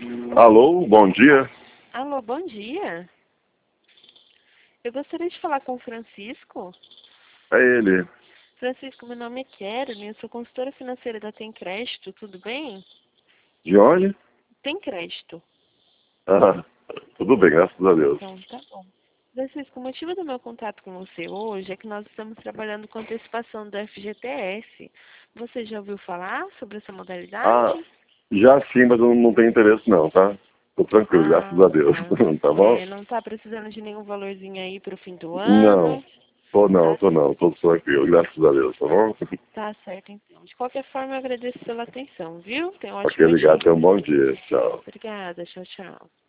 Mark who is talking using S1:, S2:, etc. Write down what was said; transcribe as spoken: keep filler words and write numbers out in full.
S1: Alô, bom dia.
S2: Alô, bom dia. Eu gostaria de falar com o Francisco.
S1: É ele.
S2: Francisco, meu nome é Keren, eu sou consultora financeira da Tem Crédito, tudo bem?
S1: De onde?
S2: Tem Crédito.
S1: Ah, tudo bem, graças a Deus.
S2: Então, tá bom. Francisco, o motivo do meu contato com você hoje é que nós estamos trabalhando com antecipação do F G T S. Você já ouviu falar sobre essa
S1: Ah,
S2: modalidade?
S1: já sim, mas eu não não tenho interesse não, tá? Tô tranquilo, graças
S2: Ah,
S1: a Deus.
S2: tá.
S1: Tá bom?
S2: É, não está precisando de nenhum valorzinho aí para o fim do
S1: Não,
S2: ano?
S1: tô não,
S2: Tá,
S1: tô não, tô tranquilo, graças a Deus, tá bom?
S2: tá certo, então. De qualquer forma, eu agradeço pela atenção, viu? Tenha um
S1: Ok,
S2: ótimo
S1: ligado,
S2: dia.
S1: tenha um bom dia, tchau.
S2: Obrigada, tchau, tchau.